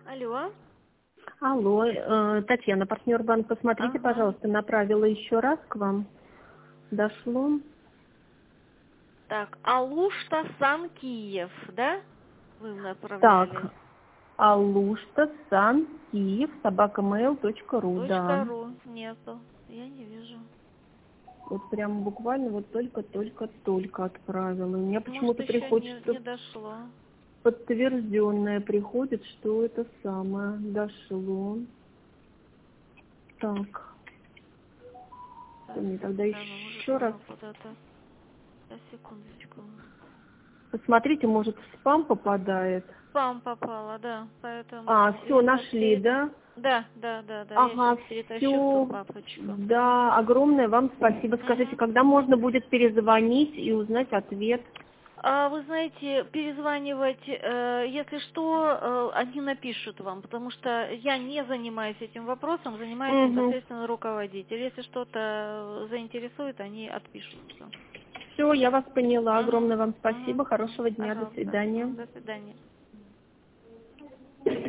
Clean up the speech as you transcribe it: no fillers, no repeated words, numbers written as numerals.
Алло. Алло, Татьяна, партнер банк, посмотрите, Ага. пожалуйста, направила еще раз к вам. Дошло. Так, Алушта Сан Киев, да? Вы направляли. Так, Алушта, Сан, Киев, @mail.ru, да. .ру нету. Я не вижу. Вот прям буквально вот только отправила. У меня Может, почему-то еще приходит, что не дошло. подтвержденное приходит, что это самое дошло. Так, Так, мне тогда странно, может, еще раз. оно куда-то... Сейчас, секундочку. Посмотрите, может в спам попадает. Спам попало, да, поэтому А, все, я сейчас нашли, да? Да, я сейчас Ага, перетащу в ту все. папочку. Да, огромное вам спасибо. Скажите, Мгм. когда можно будет перезвонить и узнать ответ? Вы знаете, перезванивать, если что, они напишут вам, потому что я не занимаюсь этим вопросом, занимается Угу. непосредственно руководитель. Если что-то заинтересует, они отпишутся. Все, я вас поняла. Угу, Огромное вам угу, спасибо. Хорошего дня. До пожалуйста. свидания. До свидания.